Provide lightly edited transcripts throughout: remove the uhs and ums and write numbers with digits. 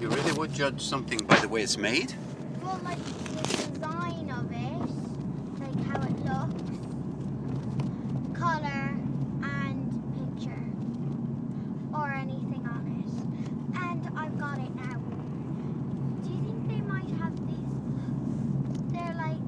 You really would judge something by the way it's made? Well, like the design of it, like how it looks, colour and picture, or anything on it. And I've got it now. Do you think they might have these? They're like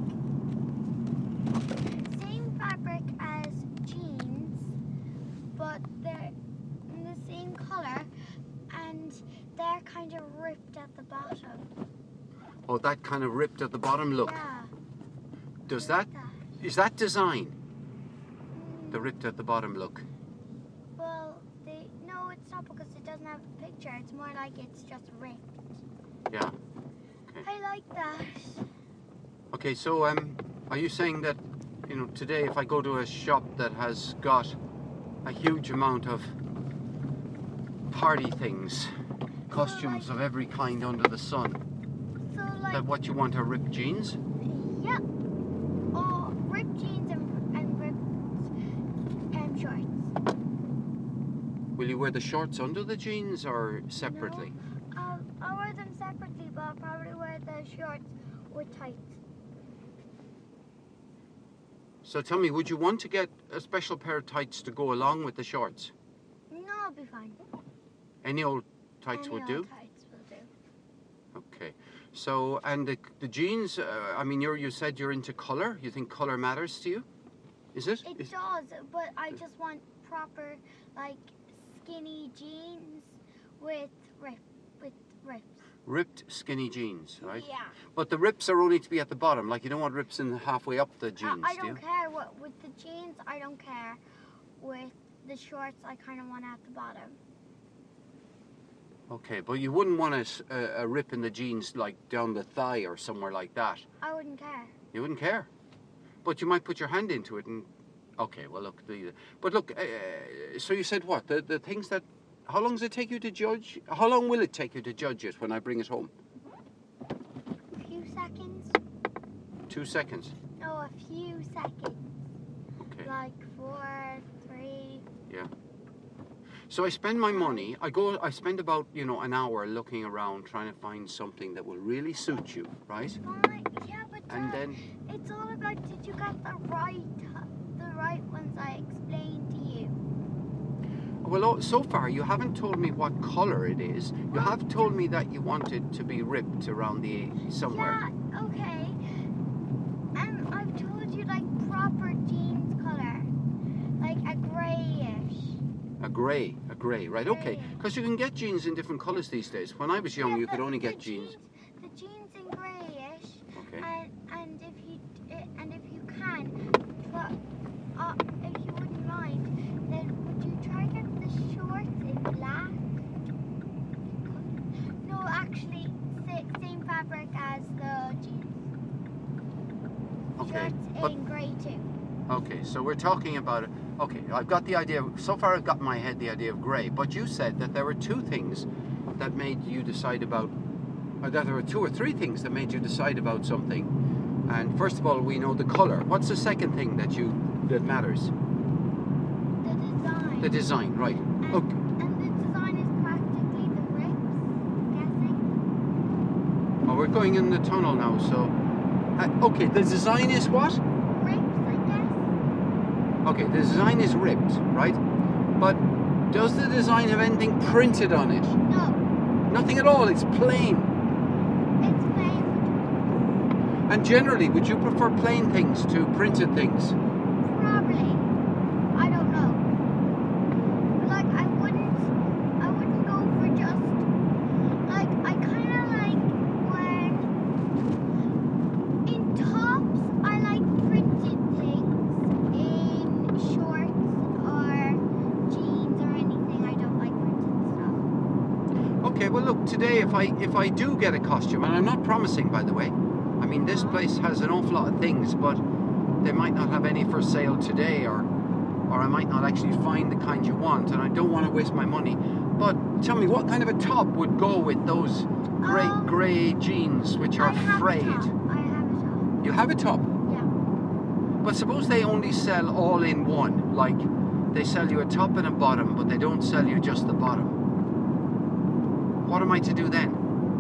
same fabric as jeans, but they're in the same colour, and they're kind of ripped at the bottom. Oh, that kind of ripped at the bottom look. Yeah. Does like that, is that design? The Mm, ripped at the bottom look. well, no, it's not because it doesn't have a picture. It's more like it's just ripped. Yeah. I like that. Okay, so are you saying that, you know, today if I go to a shop that has got a huge amount of party things, costumes of every kind under the sun, So like, that what you want are ripped jeans? yeah, or ripped jeans and ripped shorts. Will you wear the shorts under the jeans or separately? No, I'll wear them separately, but I'll probably wear the shorts with tights. So tell me, would you want to get a special pair of tights to go along with the shorts? No, I'll be fine. Any old tights Any would do? old tights will do. Okay. So, and the jeans, I mean, you said you're into colour. You think colour matters to you? Is it? It does, but I just want proper, like, skinny jeans with rips. Ripped skinny jeans, right? Yeah. But the rips are only to be at the bottom. Like, you don't want rips in halfway up the jeans, I do you? don't care what with the jeans. I don't care. With the shorts, I kind of want at the bottom. Okay, but you wouldn't want a rip in the jeans, like, down the thigh or somewhere like that. I wouldn't care. You wouldn't care. But you might put your hand into it and... Okay, well, look, but look, so you said what? The things that... How long does it take you to judge? How long will it take you to judge it when I bring it home? A few seconds. 2 seconds. No, a few seconds. Okay. Like 4, 3. Yeah. So I spend my money, I spend about, you know, an hour looking around trying to find something that will really suit you, right? Fine. Yeah, but And then... it's all about did you get the right ones I explained to you. Well, so far you haven't told me what colour it is. You have told me that you want it to be ripped around the somewhere. Yeah, okay. And I've told you like proper jeans colour. Like a greyish. A grey, right, okay. Grey. Because you can get jeans in different colours these days. When I was young, Yeah, you could but only the get jeans. The jeans in greyish. Okay. And if you can, but if you wouldn't mind, then would you try get the shorts in black? No, actually, same fabric as the jeans. Okay, Shorts but... in grey too. Okay, so we're talking about it. Okay, I've got the idea. So far, I've got in my head the idea of grey. But you said that there were two things that made you decide about, or that there were 2 or 3 things that made you decide about something. And first of all, we know the colour. What's the second thing that matters? The design. The design, right? And, Okay. and the design is practically the rips, I'm guessing. Oh, we're going in the tunnel now. So, okay, the design is what? Rips, I guess. Okay, the design is ripped, right? But does the design have anything printed on it? No, Nothing at all. It's plain. it's plain. And generally, would you prefer plain things to printed things? Probably. I don't know. Like I wouldn't go for just like I kinda like when in tops I like printed things. In shorts or jeans or anything I don't like printed stuff. Okay, well look, today if I do get a costume, and I'm not promising, by the way. I mean, this place has an awful lot of things, but they might not have any for sale today, or I might not actually find the kind you want, and I don't want to waste my money. But tell me, what kind of a top would go with those grey jeans which are frayed? I have a top. You have a top? Yeah. But suppose they only sell all in one, like they sell you a top and a bottom, but they don't sell you just the bottom. What am I to do then?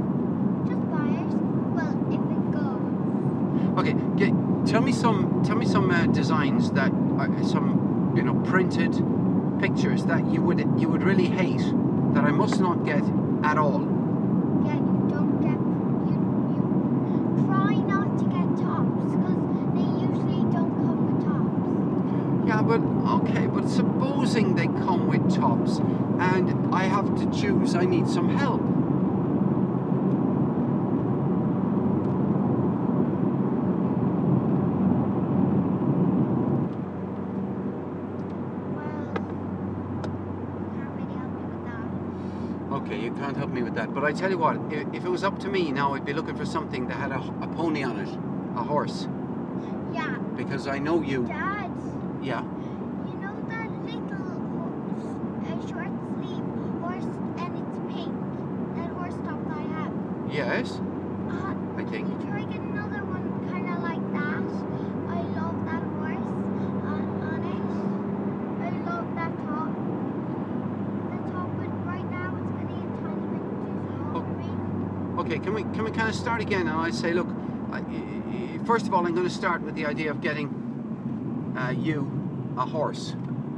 Okay, tell me some designs that are some, you know, printed pictures that you would really hate, that I must not get at all. Yeah, you don't get, you try not to get tops because they usually don't come with tops. Yeah, but okay, but supposing they come with tops and I have to choose, I need some help. Okay, you can't help me with that. But I tell you what, if it was up to me now, I'd be looking for something that had a pony on it, a horse. Yeah. Because I know you. Dad, Yeah. you know that little horse, short sleeve horse, and it's pink. That horse top that I have. Yes. I Can think. you try get another one kind of like that? I love that horse on it. I love that top. The top, but right now it's getting a tiny bit too small for me. Okay, can we kind of start again? And I say, look, first of all, I'm going to start with the idea of getting you a horse,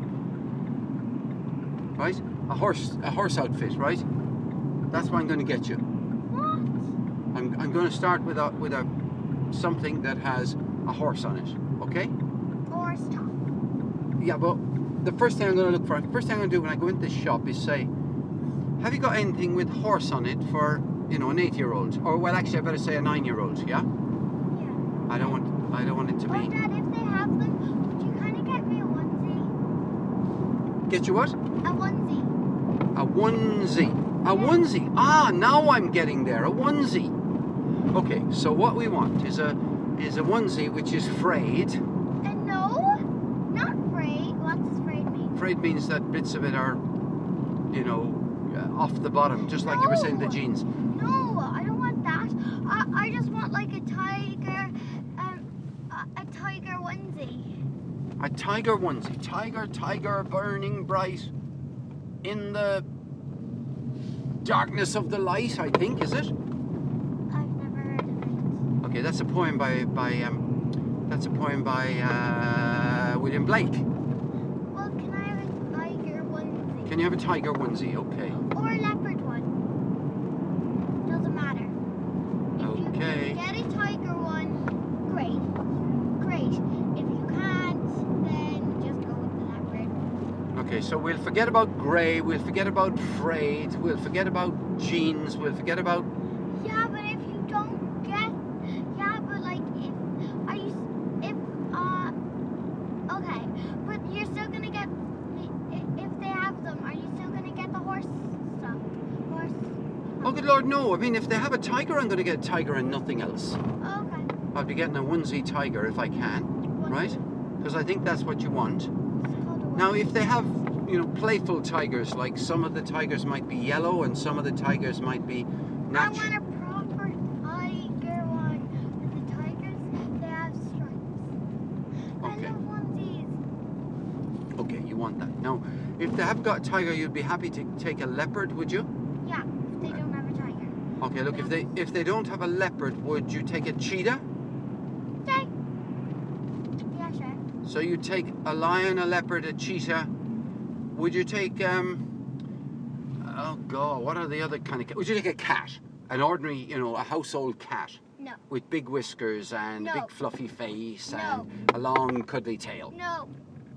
right? A horse outfit, right? That's what I'm going to get you. What? I'm going to start with a something that has a horse on it, okay? Horse top. Yeah, but the first thing I'm going to look for, the first thing I'm going to do when I go into this shop is say, have you got anything with horse on it for, you know, an 8-year-old? Or, well, actually, I better say a 9-year-old, yeah? Yeah. I don't want it to Oh, be. Dad, if they have them, would you kind of get me a onesie? Get you what? A onesie. A onesie. A onesie. Ah, now I'm getting there. A onesie. Okay, so what we want is a onesie which is frayed. No, not frayed. What does frayed mean? Frayed means that bits of it are, you know, off the bottom, just like you were saying the jeans. No, I don't want that. I just want like a tiger onesie. A tiger onesie. Tiger, burning bright in the darkness of the light, I think, is it? I've never heard of it. Okay, that's a poem by William Blake. Well, can I have a tiger onesie? Can you have a tiger onesie? Okay. Or a leopard one? Doesn't matter. If Okay. you get a tiger one, great. If you can't, then just go with the leopard. Okay, so we'll forget about grey, we'll forget about frayed, we'll forget about jeans, we'll forget about... Yeah, but if you don't get, yeah, but like okay, but you're still gonna get, if they have them, are you still gonna get the horse stuff? Horse? Oh, good Lord, no. I mean, if they have a tiger, I'm going to get a tiger and nothing else. Okay. I'll be getting a onesie tiger if I can, right? Because I think that's what you want. It's called a Now, onesie. if they have, you know, playful tigers, like some of the tigers might be yellow and some of the tigers might be I natural. want a proper tiger one. And the tigers, they have stripes. Okay. I love onesies. Okay, you want that. Now, if they have got a tiger, you'd be happy to take a leopard, would you? Yeah, if they don't have a tiger. Okay, look, if they don't have a leopard, would you take a cheetah? Okay. Yeah, sure. So you take a lion, a leopard, a cheetah. Would you take oh God, what are the other kind of? Would you take a cat, an ordinary, you know, a household cat No. with big whiskers and a No. big fluffy face No. and a long cuddly tail? No.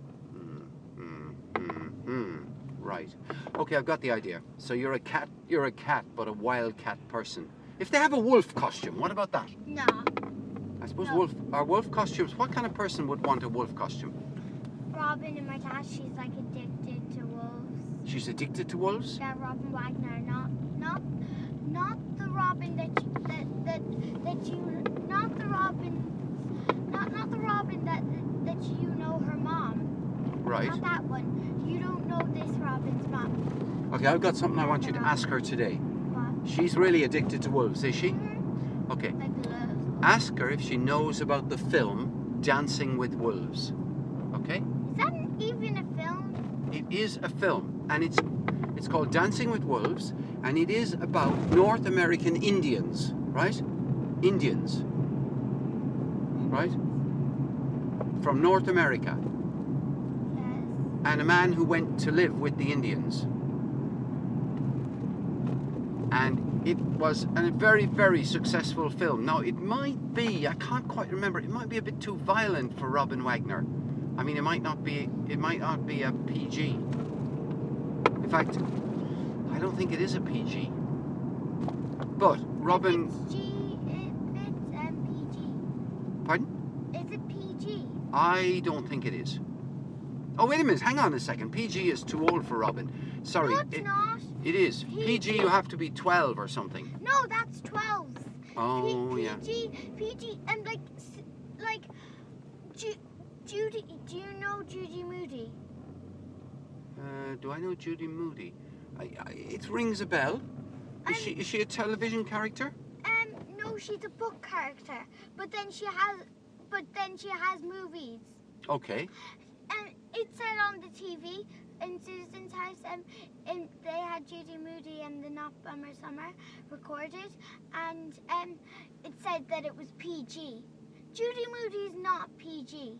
Right. Okay, I've got the idea. So you're a cat, but a wildcat person. If they have a wolf costume, what about that? No. I suppose No. wolf costumes. What kind of person would want a wolf costume? Robin in my class, she's like addicted to wolves. She's addicted to wolves? Yeah, Robin Wagner, not the Robin not the Robin that you know her mom. Right. Not that one. You don't know this Robin's mom. Okay, I've got something I want you to ask her today. What? She's really addicted to wolves, is she? Mhm. Okay. Like love. Ask her if she knows about the film Dancing with Wolves. Okay? Is that even a film? It is a film, and it's called Dancing with Wolves, and it is about North American Indians, right? Indians. right? From North America. Yes. And a man who went to live with the Indians. And it was a very, very successful film. Now, it might be, I can't quite remember, it might be a bit too violent for Robin Wagner. I mean, it might not be a PG. In fact, I don't think it is a PG. But Robin... If it's PG. Pardon? Is it PG? I don't think it is. Oh, wait a minute, hang on a second. PG is too old for Robin. Sorry. No, it's not. It is. PG, you have to be 12 or something. No, that's 12. Oh, PG, yeah. PG, and like, Judy. Do you know Judy Moody? Do I know Judy Moody? It rings a bell. Is she a television character? No, she's a book character. But then she has movies. Okay. And it said on the TV in Susan's house, and they had Judy Moody and the Not Bummer Summer recorded, and it said that it was PG. Judy Moody's not PG.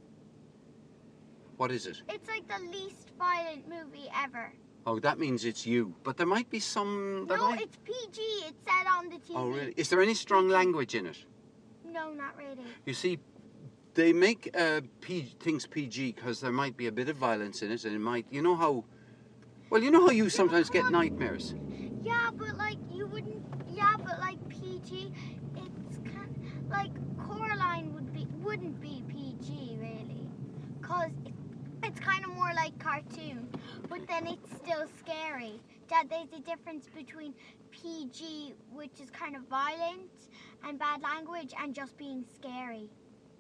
What is it? It's like the least violent movie ever. Oh, that means it's you. But there might be some... No, it's PG. It said on the TV. Oh, really? Is there any strong language in it? No, not really. You see, they make things PG because there might be a bit of violence in it, and it might... You know how... Well, you know how you sometimes get nightmares? Yeah, but like you wouldn't... Yeah, but like PG, it's kind of... Like Coraline wouldn't be PG, really. Because it's kind of more like cartoon. But then it's still scary. Dad, there's a difference between PG, which is kind of violent and bad language, and just being scary.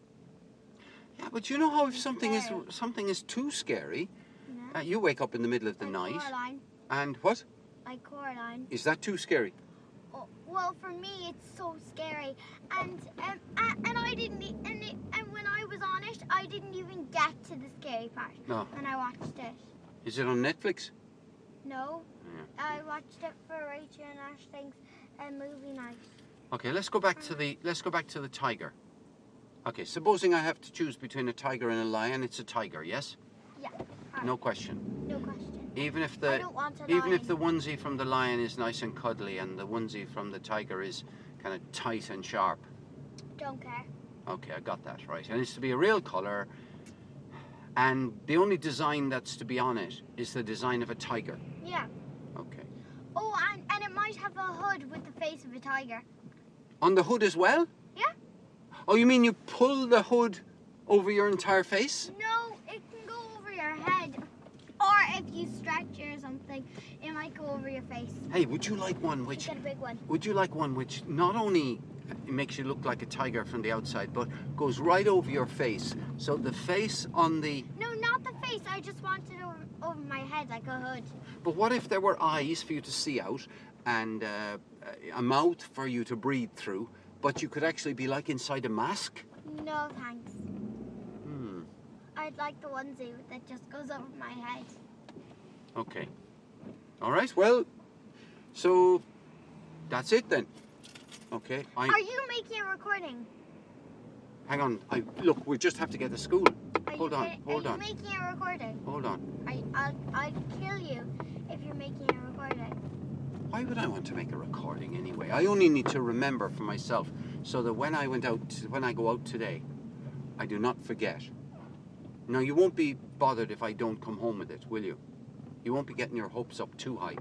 Yeah, but you know how if something is too scary, No? you wake up in the middle of the Like night, Coraline. and what? Like Coraline. Is that too scary? Oh, well, for me, it's so scary, and I didn't, and when I was on it, I didn't even get to the scary part. No. When I watched it. Is it on Netflix? No, Yeah. I watched it for Rachel and Ash Things movie night. Okay, let's go back to the tiger. Okay, supposing I have to choose between a tiger and a lion, it's a tiger, yes? Yeah. No question. No question. Even if I the don't want a even if lion. the onesie from the lion is nice and cuddly and the onesie from the tiger is kind of tight and sharp. Don't care. Okay, I got that right. And it's to be a real colour. And the only design that's to be on it is the design of a tiger. Yeah. Okay. Oh, and it might have a hood with the face of a tiger. On the hood as well? Yeah. Oh, you mean you pull the hood over your entire face? No, it can go over your head. Or if you stretch it or something, it might go over your face. Hey, would you like one which Get a big one. would you like one which not only makes you look like a tiger from the outside, but goes right over your face? So the face on the... No, not the face. I just want it over my head like a hood. But what if there were eyes for you to see out and a mouth for you to breathe through, but you could actually be like inside a mask? No, thanks. Hmm. I'd like the onesie that just goes over my head. Okay. All right, well, so that's it then. Okay, Are you making a recording? hang on. Look, we just have to get to school. Hold on. Are you making a recording? Hold on. I'd kill you if you're making a recording. Why would I want to make a recording anyway? I only need to remember for myself so that when I go out today, I do not forget. Now, you won't be bothered if I don't come home with it, will you? You won't be getting your hopes up too high.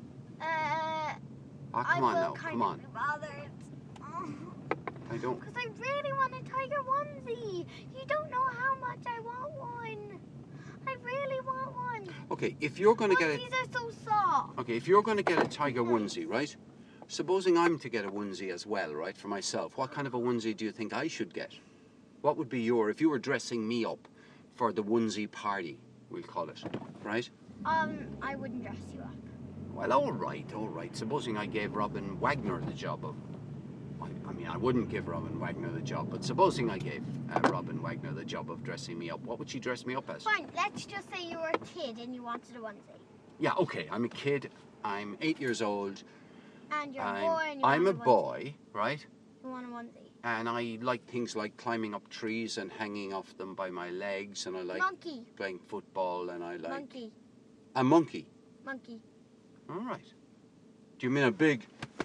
Come on now, come on. Be bothered. I don't... Because I really want a tiger onesie. You don't know how much I want one. I really want one. Okay, if you're going to get Onesies are so soft. Okay, if you're going to get a tiger onesie, right? Supposing I'm to get a onesie as well, right, for myself, what kind of a onesie do you think I should get? What would be if you were dressing me up for the onesie party, we'll call it, right? I wouldn't dress you up. Well, all right. Supposing I gave Robin Wagner the job of... I mean, I wouldn't give Robin Wagner the job, but supposing I gave Robin Wagner the job of dressing me up, what would she dress me up as? Fine, let's just say you were a kid and you wanted a onesie. Yeah, okay, I'm a kid, I'm 8 years old. And you're a boy and you I'm want a onesie. boy, right? You want a onesie. And I like things like climbing up trees and hanging off them by my legs, and I like Monkey. playing football, and I like... Monkey. A monkey? Monkey. All right. Do you mean a big...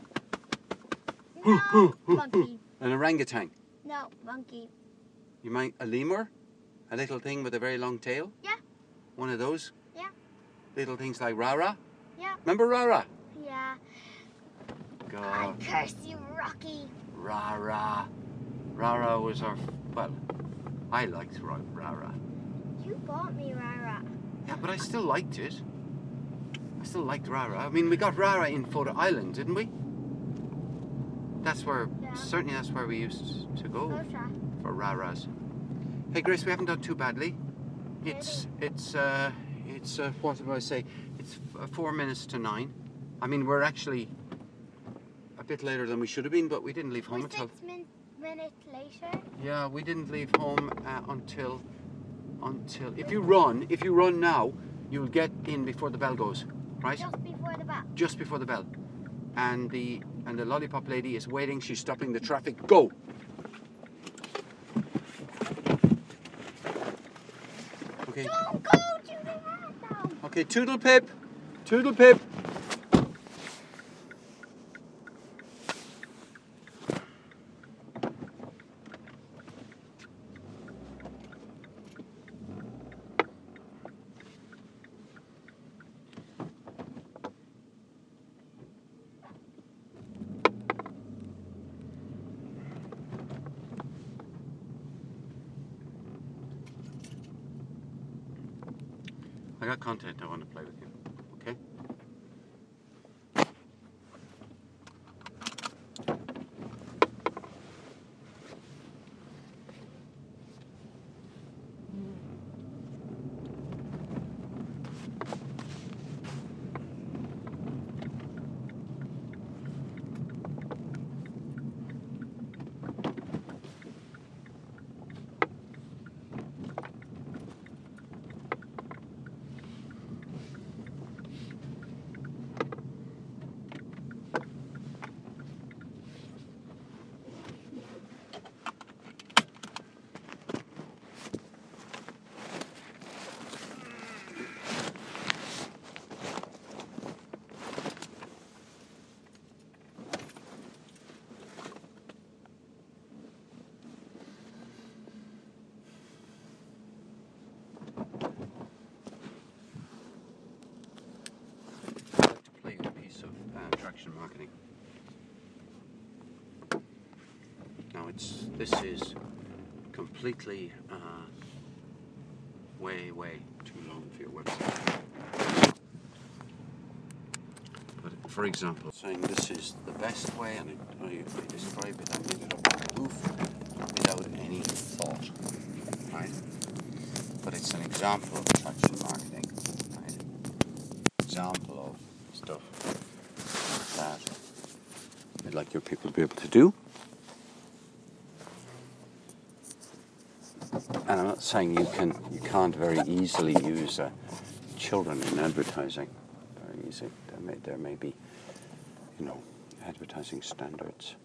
No, monkey. An orangutan? No, monkey. You mean a lemur? A little thing with a very long tail? Yeah. One of those? Yeah. Little things like Rara? Yeah. Remember Rara? Yeah. God. I curse you, Rocky. Rara. Rara was our... Well, I liked Rara. You bought me Rara. Yeah, but I still liked it. I still liked Rara. I mean, we got Rara in Photo Island, didn't we? That's where... Yeah. Certainly that's where we used to go Gotcha. for Raras. Hey, Grace, we haven't done too badly. It's what do I say? It's 4 minutes to 9. I mean, we're actually a bit later than we should have been, but we didn't leave home We're until... 6 minutes later. Yeah, we didn't leave home until if you run now, you'll get in before the bell goes, right? Just before the bell. Just before the bell. And the lollipop lady is waiting. She's stopping the traffic. Go. Okay. Don't go to the head now. Okay, toodle pip. Toodle pip. I got content I want to play with you, okay? Attraction marketing. Now this is completely way too long for your website. But for example, saying this is the best way, and I describe it, I made it up on the roof without any thought, right? But it's an example of attraction marketing, right? Example of stuff that you'd like your people to be able to do. And I'm not saying you can't very easily use children in advertising. Very easy. There may be, advertising standards.